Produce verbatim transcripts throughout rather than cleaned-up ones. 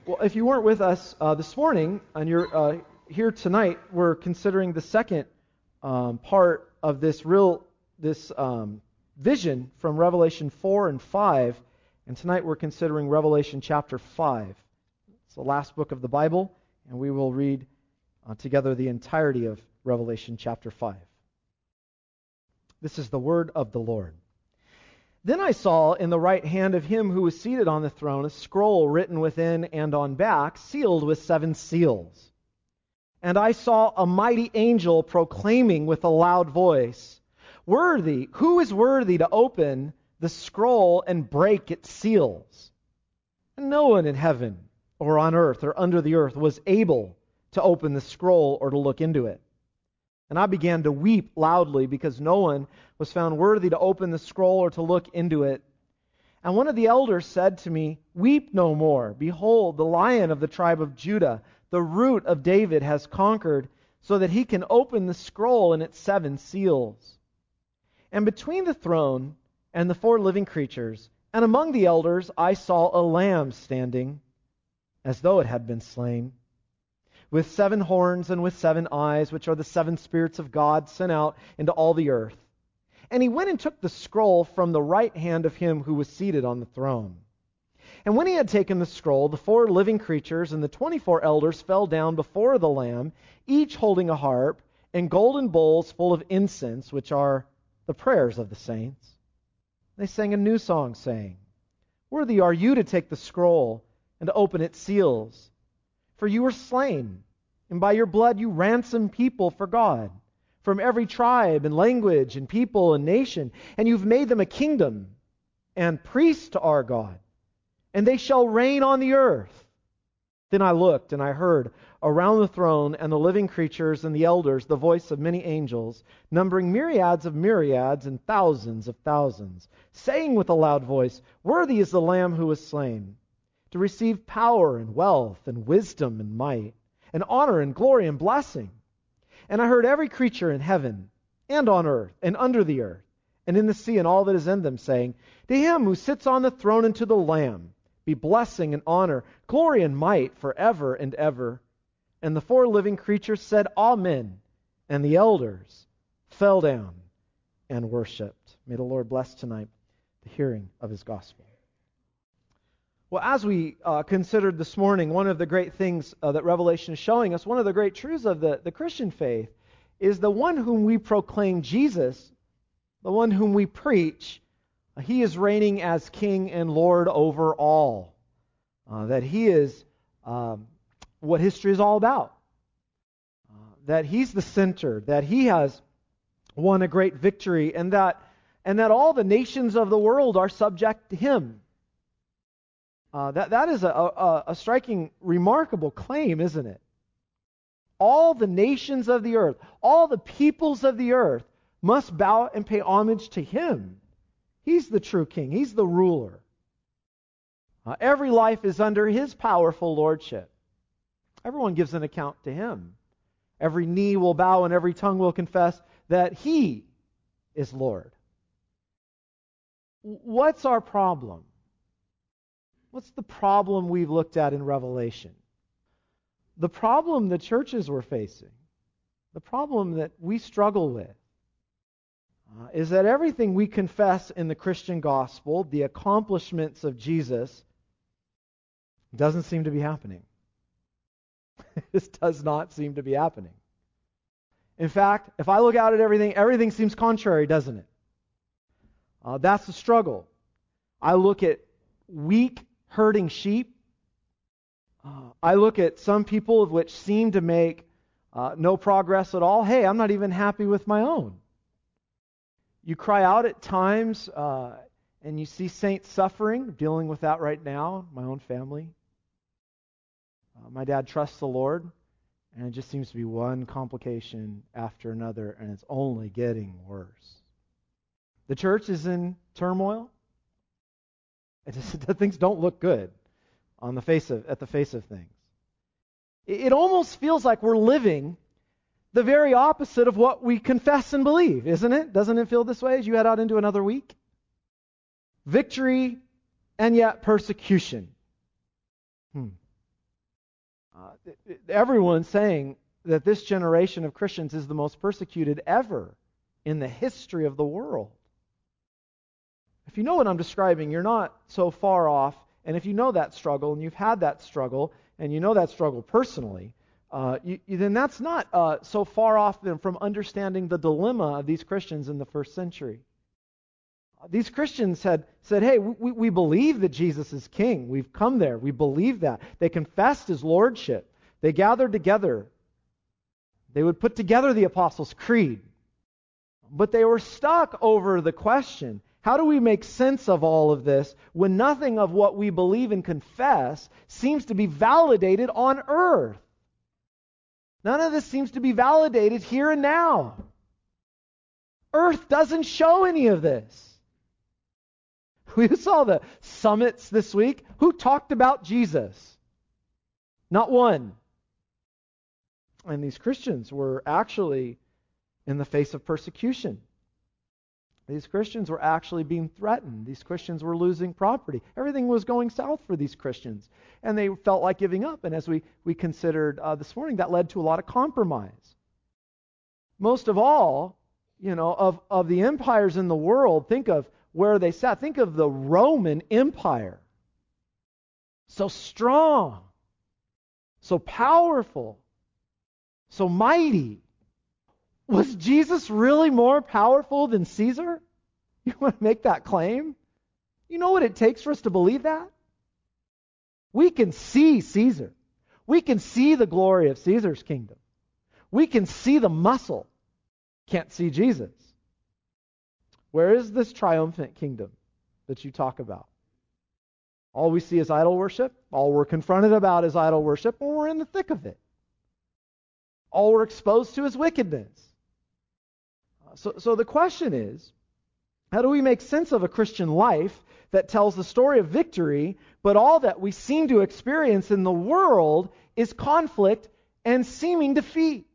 Well, if you weren't with us uh, this morning and you're uh, here tonight, we're considering the second um, part of this real this um, vision from Revelation four and five, and tonight we're considering Revelation chapter five. It's the last book of the Bible, and we will read uh, together the entirety of Revelation chapter five. This is the word of the Lord. Then I saw in the right hand of him who was seated on the throne a scroll written within and on back, sealed with seven seals. And I saw a mighty angel proclaiming with a loud voice, "Worthy, who is worthy to open the scroll and break its seals?" And no one in heaven or on earth or under the earth was able to open the scroll or to look into it. And I began to weep loudly because no one was found worthy to open the scroll or to look into it. And one of the elders said to me, "Weep no more. Behold, the Lion of the tribe of Judah, the Root of David, has conquered, so that he can open the scroll and its seven seals." And between the throne and the four living creatures, and among the elders, I saw a lamb standing, as though it had been slain, with seven horns and with seven eyes, which are the seven spirits of God sent out into all the earth. And he went and took the scroll from the right hand of him who was seated on the throne. And when he had taken the scroll, the four living creatures and the twenty-four elders fell down before the Lamb, each holding a harp and golden bowls full of incense, which are the prayers of the saints. They sang a new song, saying, "Worthy are you to take the scroll and to open its seals. For you were slain, and by your blood you ransomed people for God, from every tribe and language and people and nation, and you've made them a kingdom and priests to our God, and they shall reign on the earth." Then I looked, and I heard around the throne and the living creatures and the elders the voice of many angels, numbering myriads of myriads and thousands of thousands, saying with a loud voice, "Worthy is the Lamb who was slain, to receive power and wealth and wisdom and might, and honor and glory and blessing." And I heard every creature in heaven and on earth and under the earth and in the sea and all that is in them, saying, "To him who sits on the throne and to the Lamb be blessing and honor, glory and might forever and ever." And the four living creatures said, "Amen." And the elders fell down and worshipped. May the Lord bless tonight the hearing of his gospel. Well, as we uh, considered this morning, one of the great things uh, that Revelation is showing us, one of the great truths of the, the Christian faith, is the one whom we proclaim, Jesus, the one whom we preach, uh, he is reigning as King and Lord over all. Uh, that he is um, what history is all about. Uh, that he's the center, that he has won a great victory, and that, and that all the nations of the world are subject to him. Uh, that, that is a, a, a striking, remarkable claim, isn't it? All the nations of the earth, all the peoples of the earth must bow and pay homage to him. He's the true king. He's the ruler. Uh, every life is under his powerful lordship. Everyone gives an account to him. Every knee will bow and every tongue will confess that he is Lord. What's our problem? What's the problem we've looked at in Revelation? The problem the churches were facing, the problem that we struggle with, uh, is that everything we confess in the Christian gospel, the accomplishments of Jesus, doesn't seem to be happening. This does not seem to be happening. In fact, if I look out at everything, everything seems contrary, doesn't it? Uh, that's the struggle. I look at weak, herding sheep. Uh, I look at some people which seem to make uh, no progress at all. Hey, I'm not even happy with my own. You cry out at times, uh, and you see saints suffering, dealing with that right now, my own family. Uh, my dad trusts the Lord, and it just seems to be one complication after another, and it's only getting worse. The church is in turmoil. It just, things don't look good on the face of at the face of things. It, it almost feels like we're living the very opposite of what we confess and believe, isn't it? Doesn't it feel this way as you head out into another week? Victory and yet persecution. Hmm. Uh, everyone's saying that this generation of Christians is the most persecuted ever in the history of the world. If you know what I'm describing, you're not so far off. And if you know that struggle, and you've had that struggle, and you know that struggle personally, uh, you, you, then that's not uh, so far off from understanding the dilemma of these Christians in the first century. These Christians had said, hey, we, we believe that Jesus is king. We've come there. We believe that. They confessed his lordship. They gathered together. They would put together the Apostles' Creed. But they were stuck over the question, how do we make sense of all of this when nothing of what we believe and confess seems to be validated on earth? None of this seems to be validated here and now. Earth doesn't show any of this. We saw the summits this week. Who talked about Jesus? Not one. And these Christians were actually in the face of persecution. These Christians were actually being threatened. These Christians were losing property. Everything was going south for these Christians. And they felt like giving up. And as we, we considered uh, this morning, that led to a lot of compromise. Most of all, you know, of, of the empires in the world, think of where they sat. Think of the Roman Empire. So strong, so powerful, so mighty. Was Jesus really more powerful than Caesar? You want to make that claim? You know what it takes for us to believe that? We can see Caesar. We can see the glory of Caesar's kingdom. We can see the muscle. Can't see Jesus. Where is this triumphant kingdom that you talk about? All we see is idol worship. All we're confronted about is idol worship, and we're in the thick of it. All we're exposed to is wickedness. So, so the question is, how do we make sense of a Christian life that tells the story of victory, but all that we seem to experience in the world is conflict and seeming defeat?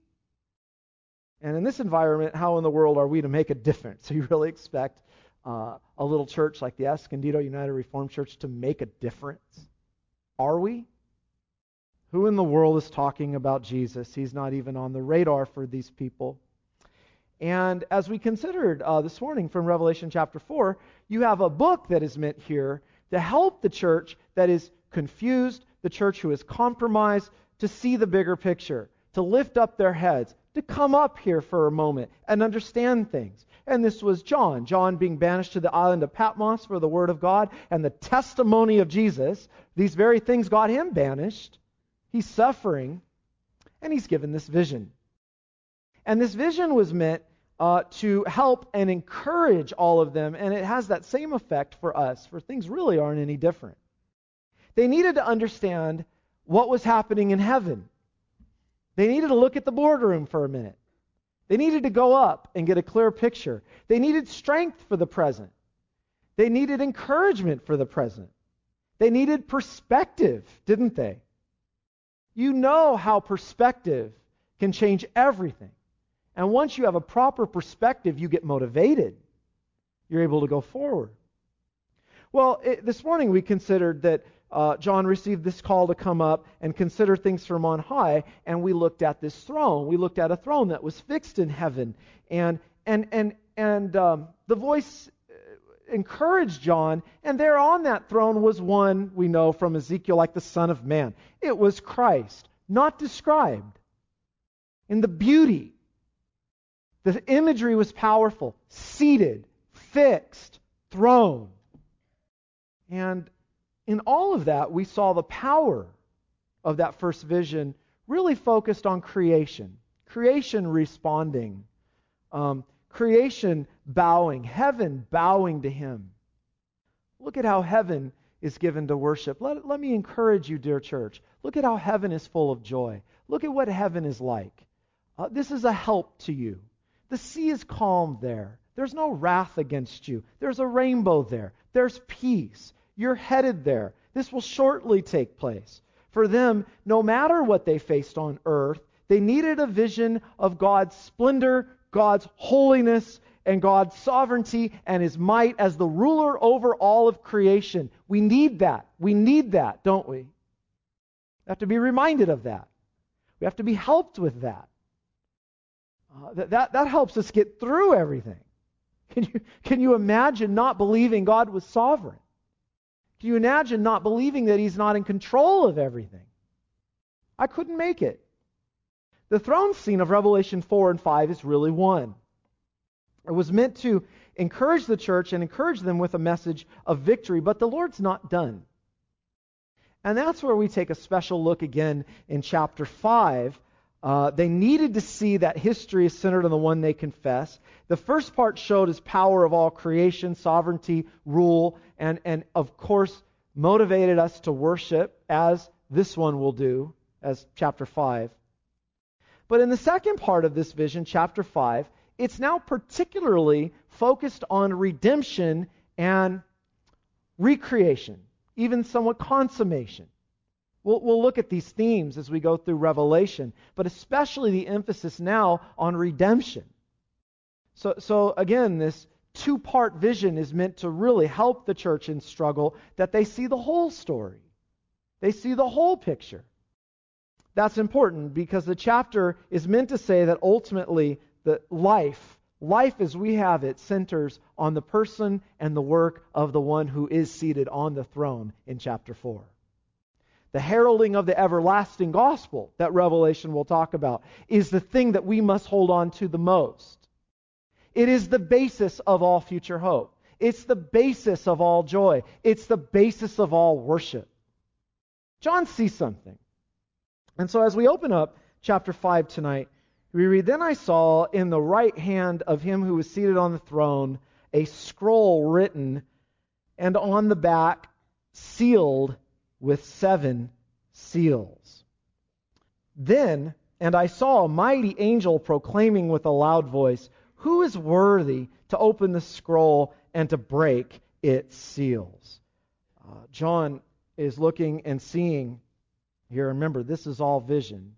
And in this environment, how in the world are we to make a difference? So you really expect uh, a little church like the Escondido United Reformed Church to make a difference? Are we? Who in the world is talking about Jesus? He's not even on the radar for these people. And as we considered uh, this morning from Revelation chapter four, you have a book that is meant here to help the church that is confused, the church who is compromised, to see the bigger picture, to lift up their heads, to come up here for a moment and understand things. And this was John. John being banished to the island of Patmos for the word of God and the testimony of Jesus. These very things got him banished. He's suffering, and he's given this vision. And this vision was meant uh, to help and encourage all of them, and it has that same effect for us, for things really aren't any different. They needed to understand what was happening in heaven. They needed to look at the boardroom for a minute. They needed to go up and get a clear picture. They needed strength for the present. They needed encouragement for the present. They needed perspective, didn't they? You know how perspective can change everything. And once you have a proper perspective, you get motivated. You're able to go forward. Well, it, this morning we considered that uh, John received this call to come up and consider things from on high, and we looked at this throne. We looked at a throne that was fixed in heaven, and and and and um, the voice encouraged John, and there on that throne was one we know from Ezekiel like the Son of Man. It was Christ, not described. In the beauty, the imagery was powerful, seated, fixed, throne. And in all of that, we saw the power of that first vision really focused on creation. Creation responding. Um, creation bowing. Heaven bowing to Him. Look at how heaven is given to worship. Let, let me encourage you, dear church. Look at how heaven is full of joy. Look at what heaven is like. Uh, this is a help to you. The sea is calm there. There's no wrath against you. There's a rainbow there. There's peace. You're headed there. This will shortly take place. For them, no matter what they faced on earth, they needed a vision of God's splendor, God's holiness, and God's sovereignty and His might as the ruler over all of creation. We need that. We need that, don't we? We have to be reminded of that. We have to be helped with that. Uh, that, that. That helps us get through everything. Can you, can you imagine not believing God was sovereign? Can you imagine not believing that He's not in control of everything? I couldn't make it. The throne scene of Revelation four and five is really one. It was meant to encourage the church and encourage them with a message of victory, but the Lord's not done. And that's where we take a special look again in chapter five. Uh, they needed to see that history is centered on the one they confess. The first part showed His power of all creation, sovereignty, rule, and, and of course motivated us to worship, as this one will do, as chapter five. But in the second part of this vision, chapter five, it's now particularly focused on redemption and recreation, even somewhat consummation. We'll, we'll look at these themes as we go through Revelation, but especially the emphasis now on redemption. So, so again, this two-part vision is meant to really help the church in struggle, that they see the whole story. They see the whole picture. That's important because the chapter is meant to say that ultimately the life, life as we have it, centers on the person and the work of the one who is seated on the throne in chapter four. The heralding of the everlasting gospel that Revelation will talk about is the thing that we must hold on to the most. It is the basis of all future hope. It's the basis of all joy. It's the basis of all worship. John sees something. And so as we open up chapter five tonight, we read, "Then I saw in the right hand of Him who was seated on the throne a scroll written, and on the back sealed with seven seals. Then, and I saw a mighty angel proclaiming with a loud voice, 'Who is worthy to open the scroll and to break its seals?'" Uh, John is looking and seeing here. Remember, this is all vision.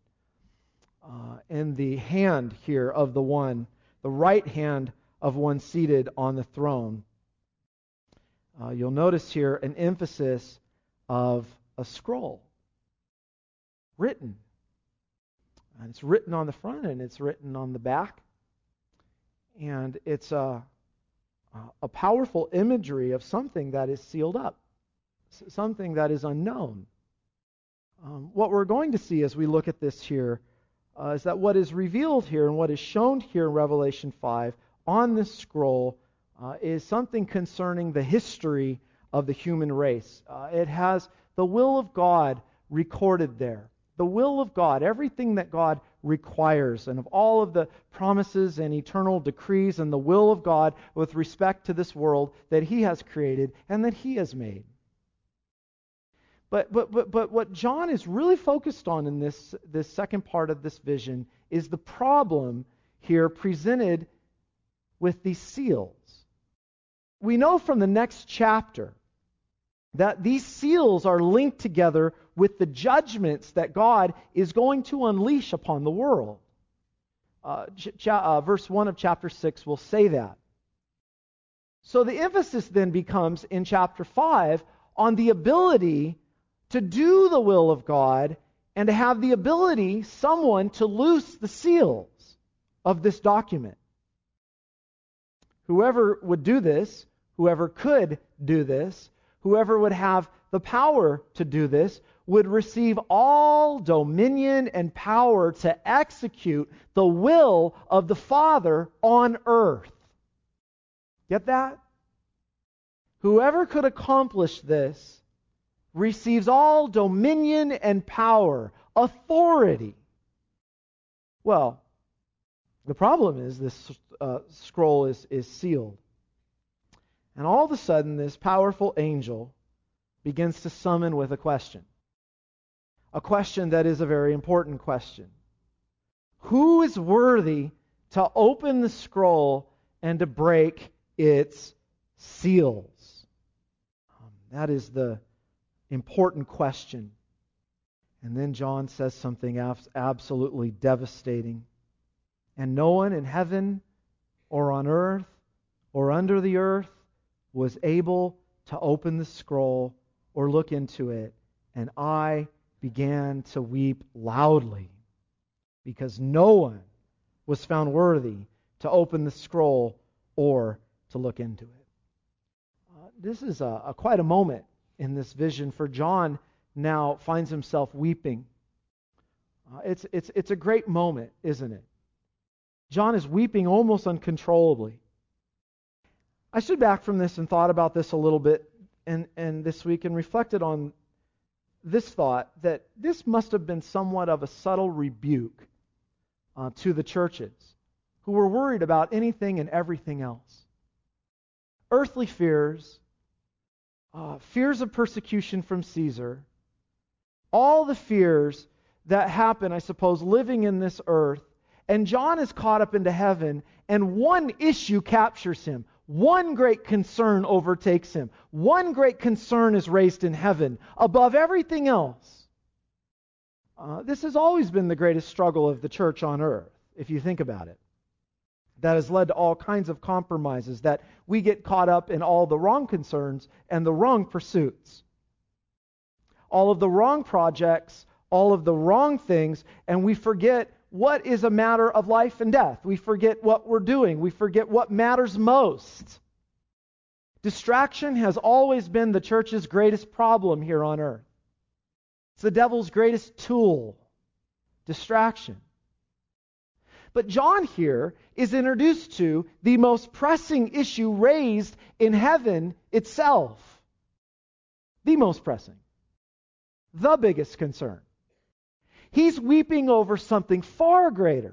Uh, in the hand here of the one, the right hand of one seated on the throne. Uh, you'll notice here an emphasis of a scroll written. And it's written on the front and it's written on the back. And it's a, a powerful imagery of something that is sealed up, something that is unknown. Um, what we're going to see as we look at this here uh, is that what is revealed here and what is shown here in Revelation five on this scroll uh, is something concerning the history of the human race. Uh, it has the will of God recorded there. The will of God, everything that God requires, and of all of the promises and eternal decrees and the will of God with respect to this world that He has created and that He has made. But but but but what John is really focused on in this, this second part of this vision is the problem here presented with these seals. We know from the next chapter that these seals are linked together with the judgments that God is going to unleash upon the world. Uh, ch- uh, verse one of chapter six will say that. So the emphasis then becomes in chapter five on the ability to do the will of God and to have the ability, someone, to loose the seals of this document. Whoever would do this, whoever could do this, whoever would have the power to do this, would receive all dominion and power to execute the will of the Father on earth. Get that? Whoever could accomplish this receives all dominion and power, authority. Well, the problem is this uh, scroll is, is sealed. And all of a sudden, this powerful angel begins to summon with a question. A question that is a very important question. Who is worthy to open the scroll and to break its seals? Um, that is the important question. And then John says something absolutely devastating. "And no one in heaven or on earth or under the earth was able to open the scroll or look into it. And I began to weep loudly because no one was found worthy to open the scroll or to look into it. Uh, this is a, a quite a moment in this vision, for John now finds himself weeping. Uh, it's, it's, it's a great moment, isn't it? John is weeping almost uncontrollably. I stood back from this and thought about this a little bit and, and this week and reflected on this thought, that this must have been somewhat of a subtle rebuke uh, to the churches who were worried about anything and everything else. Earthly fears, uh, fears of persecution from Caesar, all the fears that happen, I suppose, living in this earth. And John is caught up into heaven, and one issue captures him. One great concern overtakes him. One great concern is raised in heaven above everything else. Uh, this has always been the greatest struggle of the church on earth, if you think about it. That has led to all kinds of compromises, that we get caught up in all the wrong concerns and the wrong pursuits. All of the wrong projects, all of the wrong things, and we forget what is a matter of life and death. We forget what we're doing. We forget what matters most. Distraction has always been the church's greatest problem here on earth. It's the devil's greatest tool, distraction. But John here is introduced to the most pressing issue raised in heaven itself. The most pressing. The biggest concern. He's weeping over something far greater.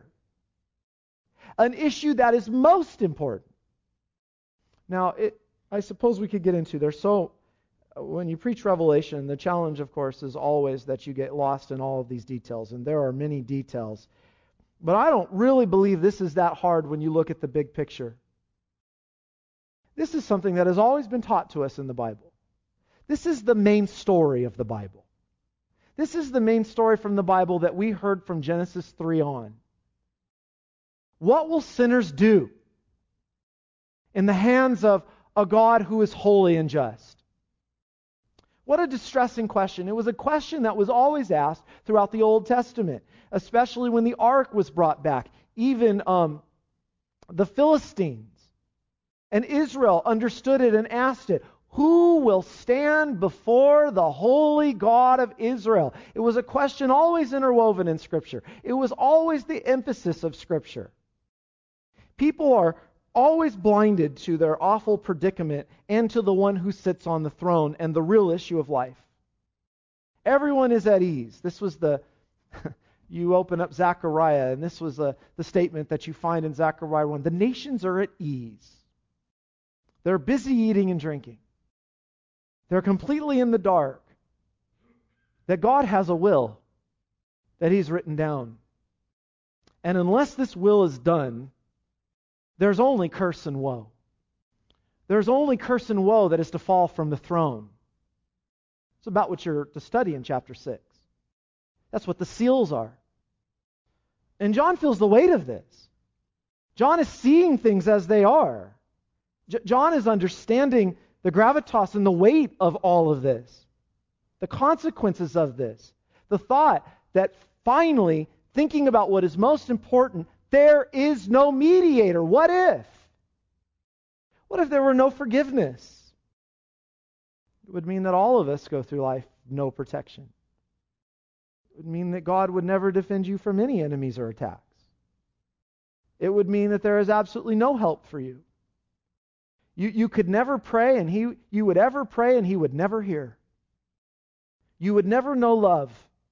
An issue that is most important. Now, it, I suppose we could get into, there's so, when you preach Revelation, the challenge, of course, is always that you get lost in all of these details, and there are many details. But I don't really believe this is that hard when you look at the big picture. This is something that has always been taught to us in the Bible. This is the main story of the Bible. This is the main story from the Bible that we heard from Genesis three on. What will sinners do in the hands of a God who is holy and just? What a distressing question. It was a question that was always asked throughout the Old Testament, especially when the ark was brought back. Even um, the Philistines and Israel understood it and asked it. Who will stand before the holy God of Israel? It was a question always interwoven in Scripture. It was always the emphasis of Scripture. People are always blinded to their awful predicament and to the one who sits on the throne and the real issue of life. Everyone is at ease. This was the, you open up Zechariah, and this was the, the statement that you find in Zechariah one. The nations are at ease. They're busy eating and drinking. They're completely in the dark. That God has a will that He's written down. And unless this will is done, there's only curse and woe. There's only curse and woe that is to fall from the throne. It's about what you're to study in chapter six. That's what the seals are. And John feels the weight of this. John is seeing things as they are. J- John is understanding the gravitas and the weight of all of this. The consequences of this. The thought that finally, thinking about what is most important, there is no mediator. What if? What if there were no forgiveness? It would mean that all of us go through life no protection. It would mean that God would never defend you from any enemies or attacks. It would mean that there is absolutely no help for you. You, you could never pray, and he, you would ever pray, and He would never hear. You would never know love.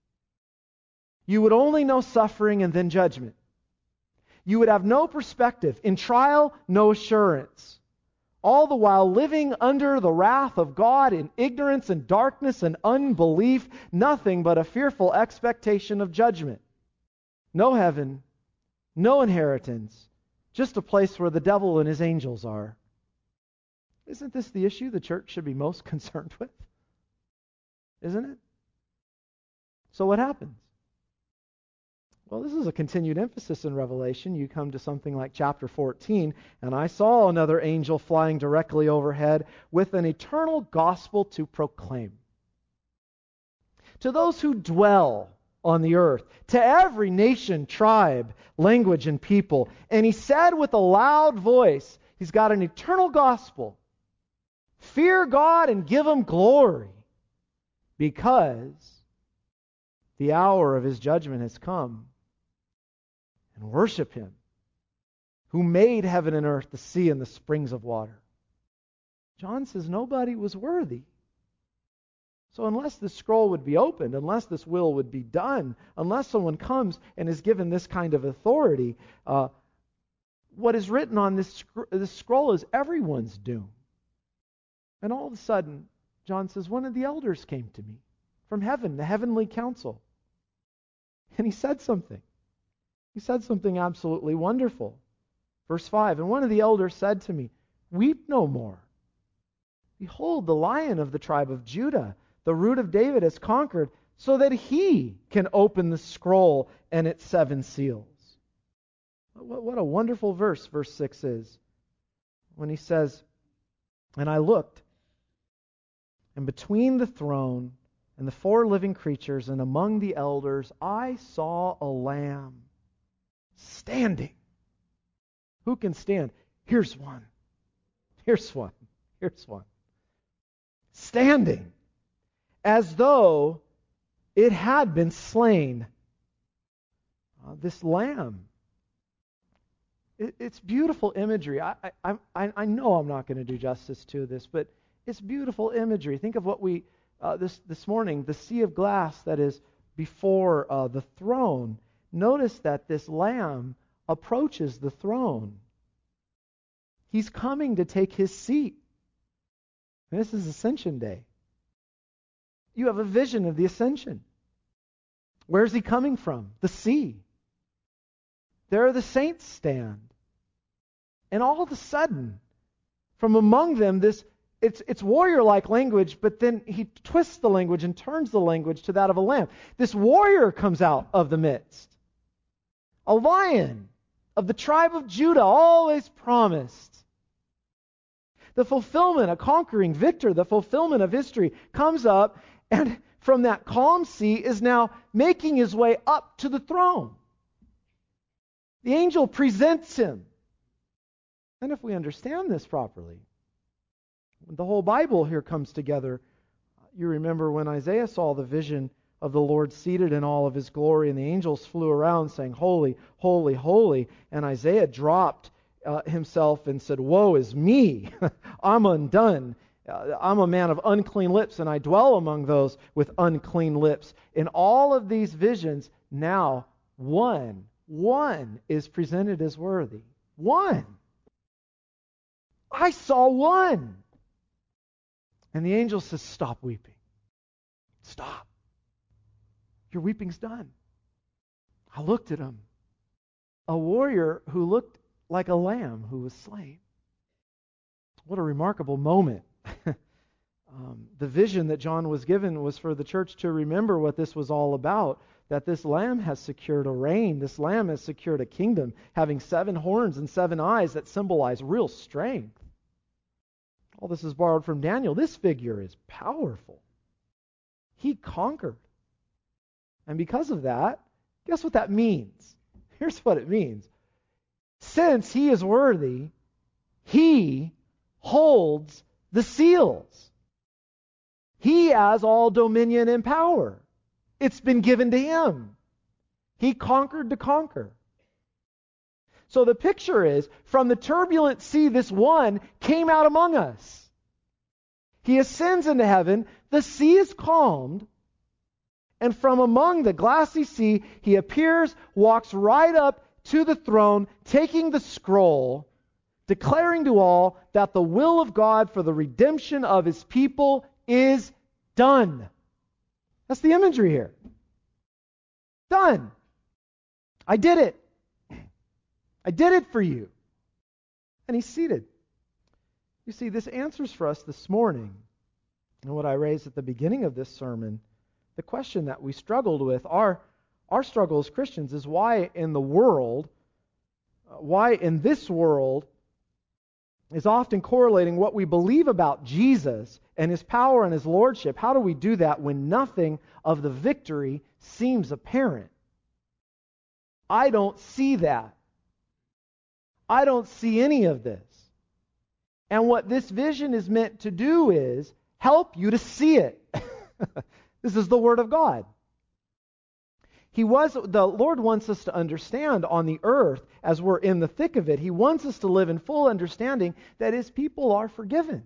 You would only know suffering and then judgment. You would have no perspective. In trial, no assurance. All the while living under the wrath of God in ignorance and darkness and unbelief, nothing but a fearful expectation of judgment. No heaven, no inheritance, just a place where the devil and his angels are. Isn't this the issue the church should be most concerned with? Isn't it? So what happens? Well, this is a continued emphasis in Revelation. You come to something like chapter fourteen, and I saw another angel flying directly overhead with an eternal gospel to proclaim. to those who dwell on the earth, to every nation, tribe, language, and people. And he said with a loud voice, he's got an eternal gospel. Fear God and give him glory, because the hour of his judgment has come. And worship him, who made heaven and earth, the sea, and the springs of water. John says nobody was worthy. So unless this scroll would be opened, unless this will would be done, unless someone comes and is given this kind of authority, uh, what is written on this, this scroll is everyone's doom. And all of a sudden, John says, one of the elders came to me from heaven, the heavenly council. And he said something. He said something absolutely wonderful. Verse five, and one of the elders said to me, weep no more. Behold, the Lion of the tribe of Judah, the root of David, has conquered, so that he can open the scroll and its seven seals. What a wonderful verse, verse six is. When he says, and I looked, and between the throne and the four living creatures and among the elders, I saw a lamb standing. Who can stand? Here's one. Here's one. Here's one. Standing as though it had been slain. Uh, this lamb. It, it's beautiful imagery. I, I, I, I know I'm not going to do justice to this, but it's beautiful imagery. Think of what we, uh, this, this morning, the sea of glass that is before uh, the throne. Notice that this lamb approaches the throne. He's coming to take his seat. And this is Ascension Day. You have a vision of the ascension. Where's he coming from? The sea. There the saints stand. And all of a sudden, from among them, this it's it's warrior-like language, but then he twists the language and turns the language to that of a lamb. This warrior comes out of the midst. A lion of the tribe of Judah, always promised. The fulfillment, a conquering victor, the fulfillment of history comes up, and from that calm sea is now making his way up to the throne. The angel presents him. And if we understand this properly, the whole Bible here comes together. You remember when Isaiah saw the vision of the Lord seated in all of his glory, and the angels flew around saying, holy, holy, holy. And Isaiah dropped uh, himself and said, woe is me. I'm undone. Uh, I'm a man of unclean lips, and I dwell among those with unclean lips. In all of these visions, now one, one is presented as worthy. One. I saw one. And the angel says, stop weeping. Stop. Your weeping's done. I looked at him. A warrior who looked like a lamb who was slain. What a remarkable moment. um, the vision that John was given was for the church to remember what this was all about, that this lamb has secured a reign. This lamb has secured a kingdom, having seven horns and seven eyes that symbolize real strength. All this is borrowed from Daniel. This figure is powerful. He conquered. And because of that, guess what that means? Here's what it means. Since he is worthy, he holds the seals. He has all dominion and power. It's been given to him. He conquered to conquer. So the picture is, from the turbulent sea, this one came out among us. He ascends into heaven, the sea is calmed, and from among the glassy sea, he appears, walks right up to the throne, taking the scroll, declaring to all that the will of God for the redemption of his people is done. That's the imagery here. Done. I did it. I did it for you. And he's seated. You see, this answers for us this morning, and what I raised at the beginning of this sermon, the question that we struggled with. Our, our struggle as Christians is why in the world, uh, why in this world is often correlating what we believe about Jesus and his power and his lordship. How do we do that when nothing of the victory seems apparent? I don't see that. I don't see any of this. And what this vision is meant to do is help you to see it. This is the Word of God. He was, the Lord wants us to understand on the earth, as we're in the thick of it, He wants us to live in full understanding that His people are forgiven,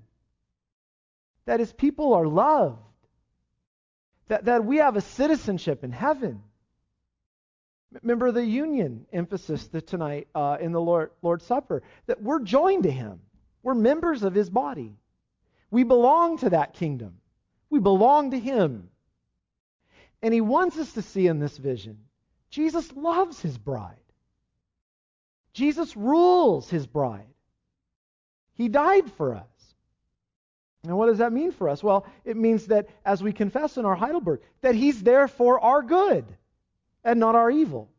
that His people are loved, that, that we have a citizenship in heaven. Remember the union emphasis that tonight uh, in the Lord, Lord's Supper, that we're joined to Him. We're members of His body. We belong to that kingdom. We belong to Him. And He wants us to see in this vision, Jesus loves His bride. Jesus rules His bride. He died for us. And what does that mean for us? Well, it means that as we confess in our Heidelberg, that He's there for our good and not our evil,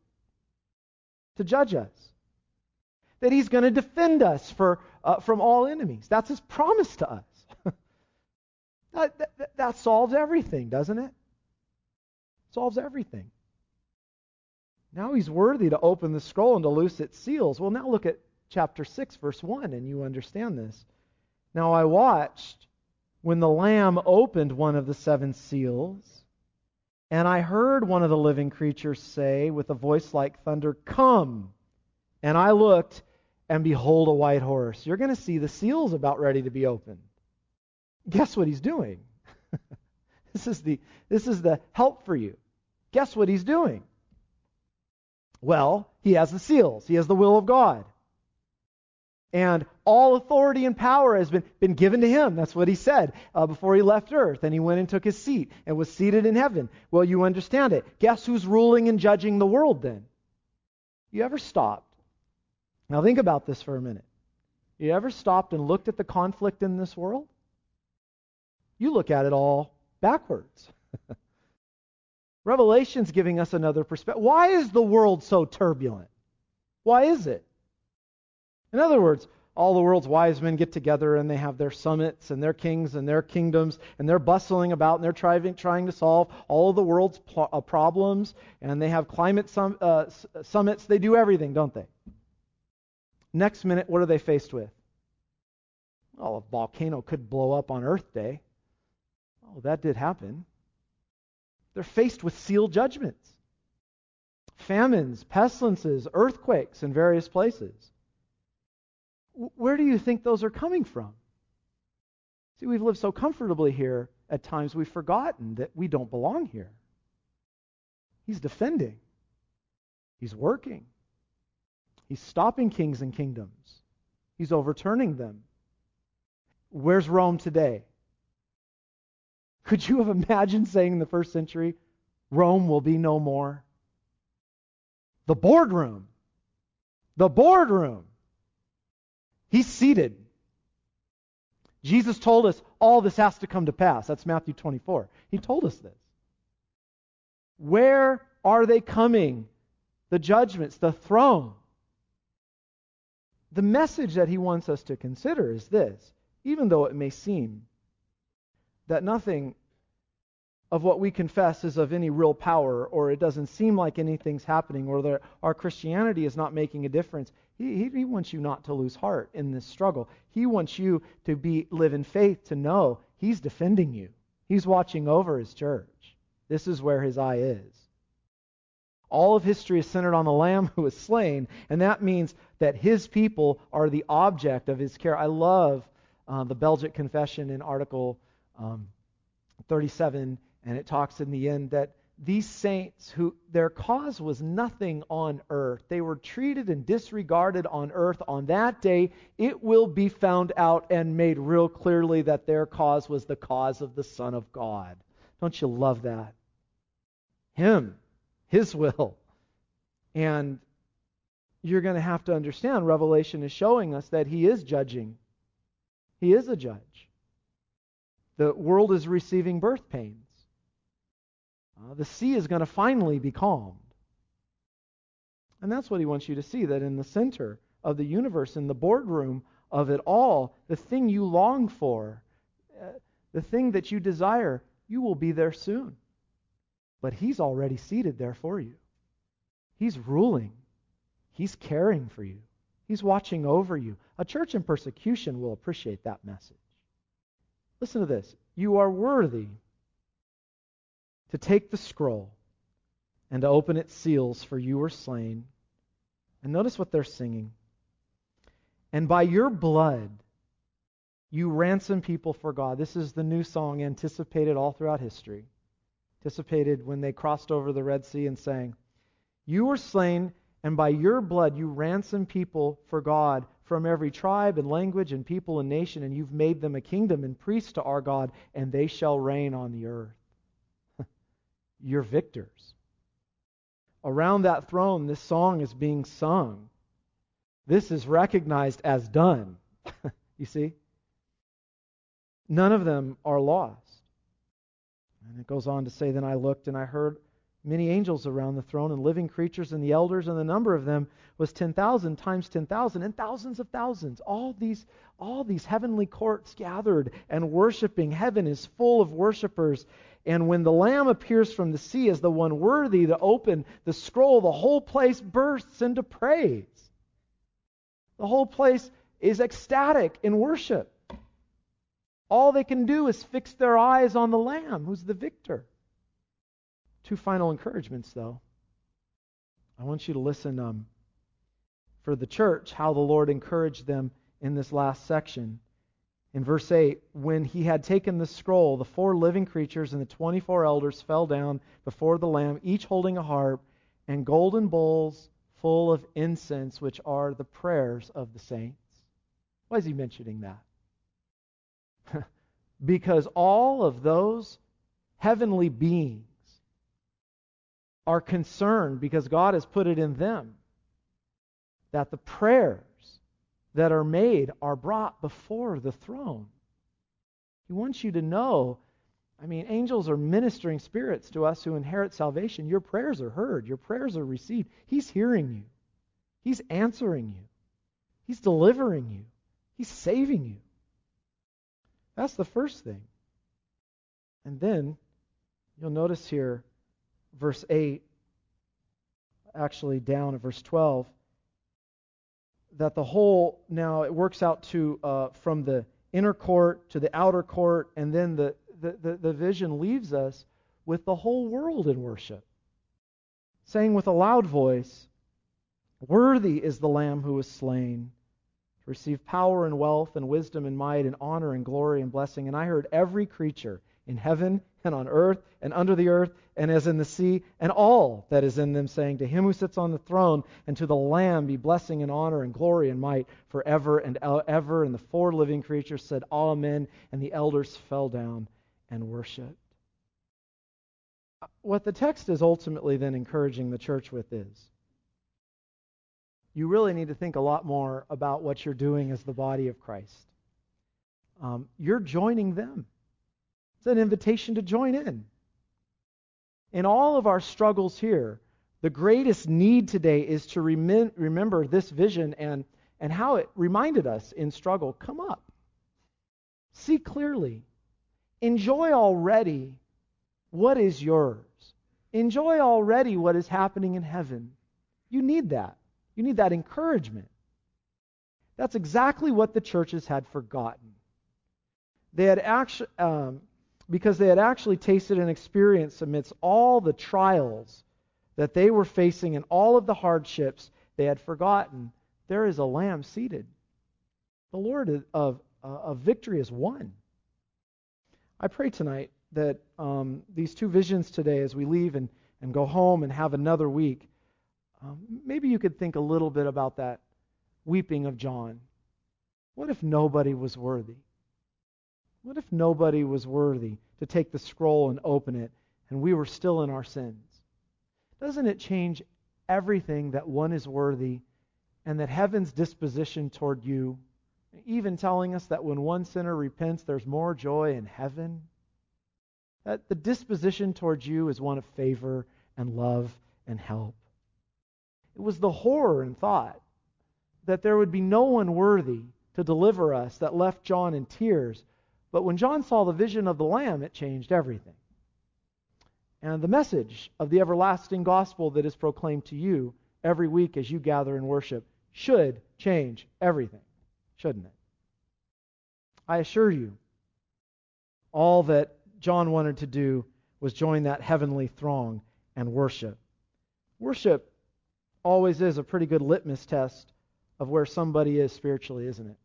to judge us. That He's going to defend us for, uh, from all enemies. That's His promise to us. that, that, that solves everything, doesn't it? Solves everything. Now He's worthy to open the scroll and to loose its seals. Well, now look at chapter six, verse one, and you understand this. Now I watched when the Lamb opened one of the seven seals, and I heard one of the living creatures say with a voice like thunder, "Come!" And I looked, and behold, a white horse. You're going to see the seals about ready to be opened. Guess what He's doing? This is the this is the help for you. Guess what He's doing? Well, He has the seals. He has the will of God. And all authority and power has been, been given to Him. That's what He said uh, before He left earth. And He went and took His seat and was seated in heaven. Well, you understand it. Guess who's ruling and judging the world then? You ever stopped? Now think about this for a minute. You ever stopped and looked at the conflict in this world? You look at it all backwards. Revelation's giving us another perspective. Why is the world so turbulent? Why is it? In other words, all the world's wise men get together and they have their summits and their kings and their kingdoms and they're bustling about and they're trying, trying to solve all of the world's pl- uh, problems, and they have climate sum, uh, summits. They do everything, don't they? Next minute, what are they faced with? Well, a volcano could blow up on Earth Day. Oh, that did happen. They're faced with sealed judgments. Famines, pestilences, earthquakes in various places. Where do you think those are coming from? See, we've lived so comfortably here, at times we've forgotten that we don't belong here. He's defending. He's working. He's stopping kings and kingdoms. He's overturning them. Where's Rome today? Could you have imagined saying in the first century, Rome will be no more? The boardroom. The boardroom. He's seated. Jesus told us all this has to come to pass. That's Matthew twenty-four. He told us this. Where are they coming? The judgments, the throne. The message that He wants us to consider is this. Even though it may seem that nothing of what we confess is of any real power, or it doesn't seem like anything's happening, or that our Christianity is not making a difference, he, he, he wants you not to lose heart in this struggle. He wants you to be live in faith, to know He's defending you. He's watching over His church. This is where His eye is. All of history is centered on the Lamb who was slain, and that means that His people are the object of His care. I love uh, the Belgic Confession in Article um, thirty-seven, and it talks in the end that these saints, who their cause was nothing on earth, they were treated and disregarded on earth. On that day, it will be found out and made real clearly that their cause was the cause of the Son of God. Don't you love that? Him, His will. And you're going to have to understand, Revelation is showing us that He is judging. He is a judge. The world is receiving birth pains. Uh, the sea is going to finally be calmed. And that's what He wants you to see, that in the center of the universe, in the boardroom of it all, the thing you long for, uh, the thing that you desire, you will be there soon. But He's already seated there for you. He's ruling. He's caring for you. He's watching over you. A church in persecution will appreciate that message. Listen to this. You are worthy to take the scroll and to open its seals, for you were slain. And notice what they're singing. And by your blood you ransom people for God. This is the new song anticipated all throughout history. Anticipated when they crossed over the Red Sea and sang, you were slain, and by your blood you ransom people for God from every tribe and language and people and nation, and you've made them a kingdom and priests to our God, and they shall reign on the earth. You're victors. Around that throne, this song is being sung. This is recognized as done. You see? None of them are lost. And it goes on to say, then I looked and I heard many angels around the throne and living creatures and the elders, and the number of them was ten thousand times ten thousand and thousands of thousands. All these, all these heavenly courts gathered and worshiping. Heaven is full of worshipers. And when the Lamb appears from the sea as the one worthy to open the scroll, the whole place bursts into praise. The whole place is ecstatic in worship. All they can do is fix their eyes on the Lamb, who's the victor. Two final encouragements, though. I want you to listen um, for the church, how the Lord encouraged them in this last section. In verse eight, when He had taken the scroll, the four living creatures and the twenty-four elders fell down before the Lamb, each holding a harp and golden bowls full of incense, which are the prayers of the saints. Why is He mentioning that? Because all of those heavenly beings are concerned, because God has put it in them, that the prayers that are made are brought before the throne. He wants you to know, I mean, angels are ministering spirits to us who inherit salvation. Your prayers are heard. Your prayers are received. He's hearing you. He's answering you. He's delivering you. He's saving you. That's the first thing. And then you'll notice here, verse eight, actually down at verse twelve, that the whole, now it works out to uh, from the inner court to the outer court, and then the, the, the, the vision leaves us with the whole world in worship, saying with a loud voice, worthy is the Lamb who was slain to receive power and wealth and wisdom and might and honor and glory and blessing. And I heard every creature in heaven and on earth and under the earth and as in the sea and all that is in them, saying, to Him who sits on the throne and to the Lamb be blessing and honor and glory and might forever and ever. And the four living creatures said, Amen. And the elders fell down and worshipped. What the text is ultimately then encouraging the church with is, you really need to think a lot more about what you're doing as the body of Christ. Um, you're joining them. It's an invitation to join in. In all of our struggles here, the greatest need today is to rem- remember this vision and, and how it reminded us in struggle. Come up. See clearly. Enjoy already what is yours. Enjoy already what is happening in heaven. You need that. You need that encouragement. That's exactly what the churches had forgotten. They had actually, um, because they had actually tasted and experienced amidst all the trials that they were facing and all of the hardships, they had forgotten there is a Lamb seated. The Lord of, of victory is won. I pray tonight that um, these two visions today, as we leave and, and go home and have another week, Um, maybe you could think a little bit about that weeping of John. What if nobody was worthy? What if nobody was worthy to take the scroll and open it, and we were still in our sins? Doesn't it change everything that one is worthy, and that heaven's disposition toward you, even telling us that when one sinner repents, there's more joy in heaven? That the disposition towards you is one of favor and love and help. It was the horror and thought that there would be no one worthy to deliver us that left John in tears. But when John saw the vision of the Lamb, it changed everything. And the message of the everlasting gospel that is proclaimed to you every week as you gather in worship should change everything, shouldn't it? I assure you, all that John wanted to do was join that heavenly throng and worship. Worship always is a pretty good litmus test of where somebody is spiritually, isn't it?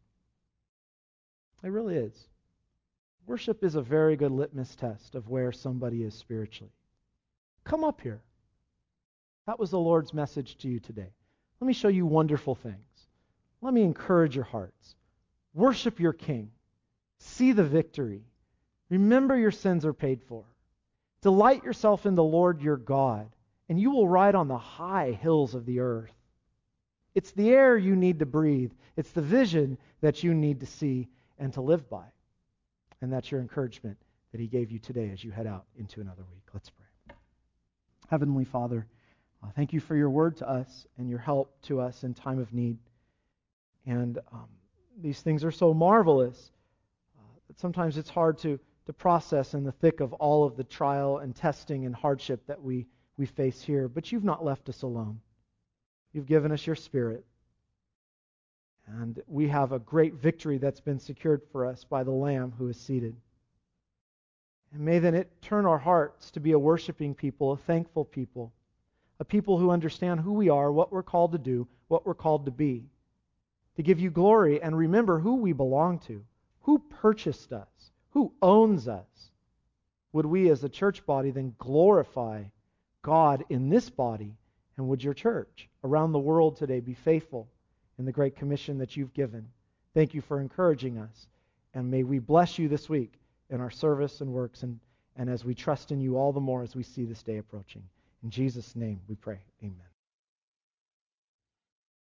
It really is. Worship is a very good litmus test of where somebody is spiritually. Come up here. That was the Lord's message to you today. Let me show you wonderful things. Let me encourage your hearts. Worship your King. See the victory. Remember your sins are paid for. Delight yourself in the Lord your God, and you will ride on the high hills of the earth. It's the air you need to breathe. It's the vision that you need to see and to live by. And that's your encouragement that He gave you today as you head out into another week. Let's pray. Heavenly Father, uh, thank you for your word to us and your help to us in time of need. And um, these things are so marvelous uh, that sometimes it's hard to, to process in the thick of all of the trial and testing and hardship that we, we face here. But you've not left us alone. You've given us your Spirit. And we have a great victory that's been secured for us by the Lamb who is seated. And may then it turn our hearts to be a worshiping people, a thankful people, a people who understand who we are, what we're called to do, what we're called to be, to give you glory and remember who we belong to, who purchased us, who owns us. Would we as a church body then glorify God in this body, and would your church around the world today be faithful in the great commission that you've given. Thank you for encouraging us, and may we bless you this week in our service and works, and, and as we trust in you all the more as we see this day approaching. In Jesus' name we pray. Amen.